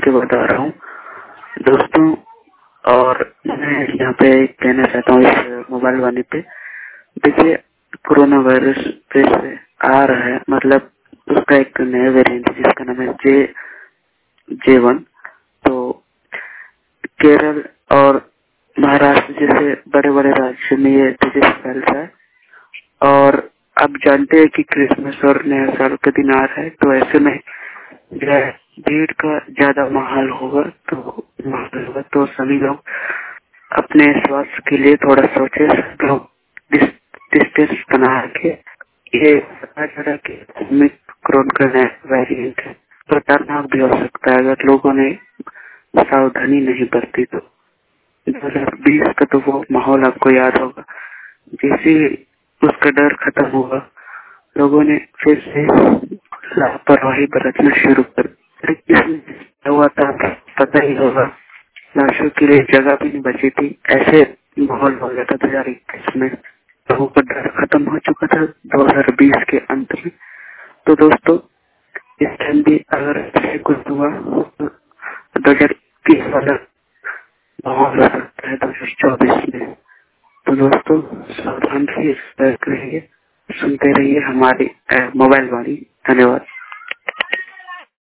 के बता रहा हूँ दोस्तों। और मैं यहाँ पे कहना चाहता हूँ इस मोबाइल वाणी पे, देखिए कोरोना वायरस फिर से आ रहा है, मतलब उसका एक नया वेरिएंट जिसका नाम है J1। तो केरल और महाराष्ट्र जैसे बड़े बड़े राज्यों में ये तेजी से फैल रहा है। और आप जानते हैं कि क्रिसमस और नया साल का दिन आ रहा है, तो ऐसे में भीड़ का ज्यादा माहौल होगा, तो सभी लोग अपने स्वास्थ्य के लिए थोड़ा सोचे, सब लोग डिस्टेंस बना के। ये पता चला कि ओमिक्रॉन का नया वेरिएंट है, खतरनाक भी हो सकता है अगर लोगों ने सावधानी नहीं बरती तो। 2020 का तो वो माहौल आपको याद होगा, जैसे उसका डर खत्म हुआ लोगों ने फिर से लापरवाही बरतना शुरू कर दी। हुआ था पता ही होगा, लाशों के लिए जगह भी नहीं बची थी, ऐसे माहौल हो गया था 2021 में। लोगों का डर खत्म हो चुका था 2020 के अंत में। तो दोस्तों इस टाइम भी अगर ऐसे कुछ हुआ तो 2021 वाला माहौल हो सकता है 2024 में। तो दोस्तों सावधान रहिए, सतर्क रहिए, सुनते रहिए हमारी मोबाइल वाणी। धन्यवाद।